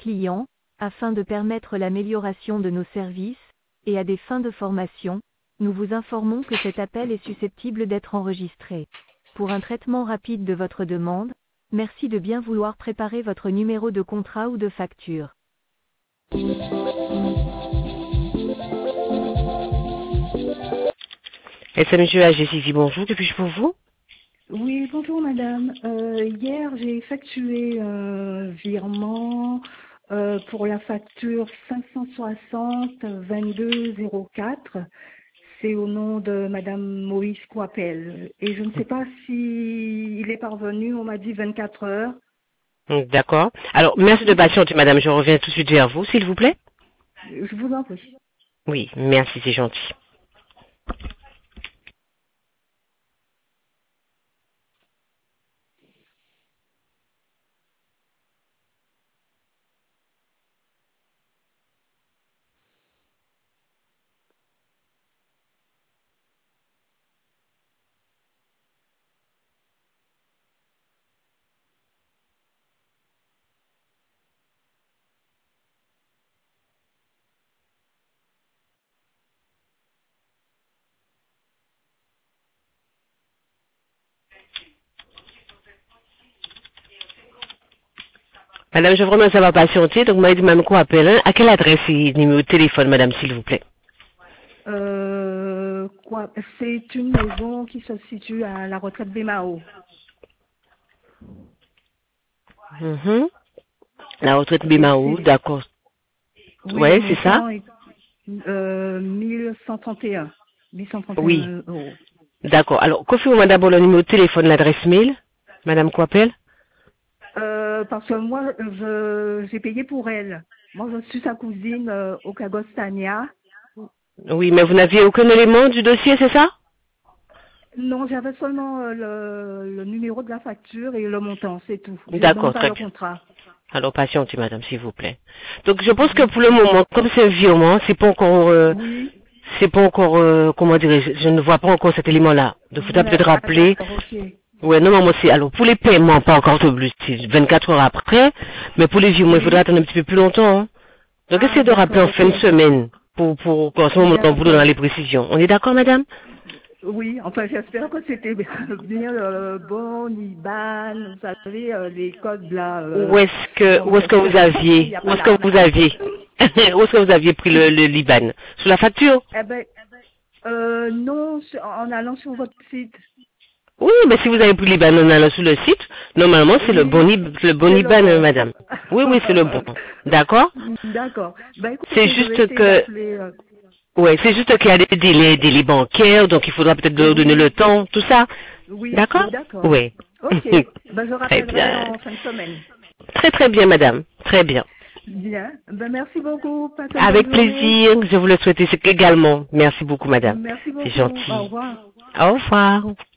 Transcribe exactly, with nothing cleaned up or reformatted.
clients, afin de permettre l'amélioration de nos services, et à des fins de formation, nous vous informons que cet appel est susceptible d'être enregistré. Pour un traitement rapide de votre demande, merci de bien vouloir préparer votre numéro de contrat ou de facture. S M G A G C I, bonjour, que puis-je pour vous? Oui, bonjour madame. Euh, hier, j'ai effectué un virement euh, pour la facture cinq cent soixante vingt-deux zéro quatre. C'est au nom de madame Moïse Coipel. Et je ne sais pas si il est parvenu, on m'a dit vingt-quatre heures. D'accord. Alors, merci de patienter, madame. Je reviens tout de suite vers vous, s'il vous plaît. Je vous en prie. Oui, merci, c'est gentil. Madame, je vous remercie d'avoir patienté. Donc, moi, madame Coipel, hein. À quelle adresse et numéro de téléphone, madame, s'il vous plaît? Euh, quoi, c'est une maison qui se situe à la retraite Bémao. Mm-hmm. La retraite Bémao, d'accord. Oui, Ouais, c'est ça? est, euh, mille cent trente et un. mille cent trente et un Oui. euros. D'accord. Alors, confirmez-moi d'abord le numéro de téléphone, l'adresse mail, madame Coipel. Euh, parce que moi, je, j'ai payé pour elle. Moi, je suis sa cousine euh, au Cagostania. Oui, mais vous n'aviez aucun élément du dossier, c'est ça? Non, j'avais seulement euh, le, le numéro de la facture et le montant, c'est tout. Je n'ai D'accord, même pas très le bien. contrat. Alors, patientez, madame, s'il vous plaît. Donc, je pense que pour le moment, comme c'est un virement, c'est pas encore, euh, Oui. c'est pas encore, euh, comment dirais-je, je ne vois pas encore cet élément-là. Donc, vous avez peut-être rappeler. Okay. Ouais, normalement, c'est, alors, pour les paiements, pas encore tout plus, c'est vingt-quatre heures après, mais pour les virements, oui. Il faudra attendre un petit peu plus longtemps, hein. Donc, Ah, essayez de rappeler en fin de semaine, pour, pour, pour, en ce moment, on vous donnera les précisions. On est d'accord, madame? Oui, enfin, j'espère que c'était bien le bon I B A N, vous savez, euh, les codes là. Euh, où est-ce que, où est-ce que vous aviez, où est-ce que vous aviez, où est-ce que vous aviez pris le, le Liban? Sur la facture? Eh ben, euh, non, en allant sur votre site. Oui, mais si vous avez pris le Liban en allant sur le site, normalement c'est oui, le bon, le bon Liban, bon. Madame. Oui, oui, c'est le bon. D'accord? D'accord. Ben, c'est juste que, euh... ouais, c'est juste qu'il y a des délais, des délais bancaires, donc il faudra peut-être leur donner le temps, tout ça. Oui, d'accord? D'accord. Oui. Ok. Ben, je rappellerai en fin de semaime. Très très bien, madame. Très bien. Bien. Ben, merci beaucoup. Passez Avec plaisir. Je vous le souhaite également. Merci beaucoup, madame. Merci beaucoup. C'est gentil. Au revoir. Au revoir.